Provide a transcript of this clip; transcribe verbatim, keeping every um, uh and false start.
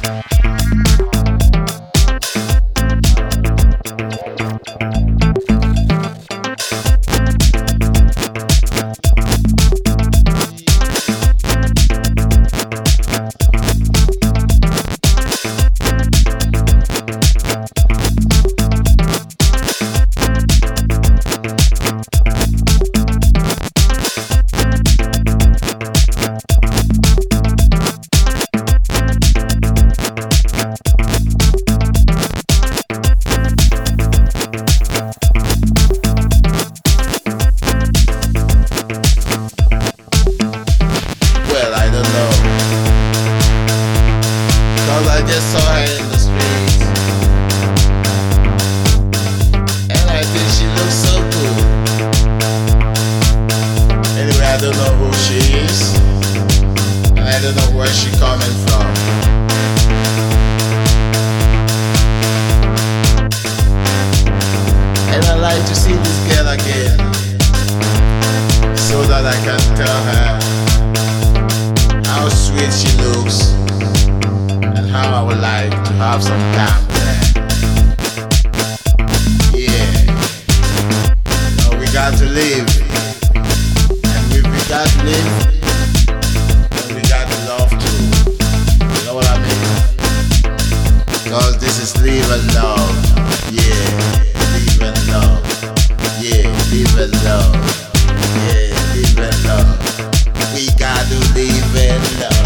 Cause I just saw her in the streets, and I think she looks so good. Anyway, I don't know who she is, and I don't know where she coming from. And I like to see this girl again, so that I can tell her how sweet she looks, and how I would like to have some time with her. Yeah, no, we got to live, and if we got to live, then we got to love too. You know what I mean? Cause this is live and love. Yeah, live and love. Yeah, live and love. Yeah, live and love. We got to live and love.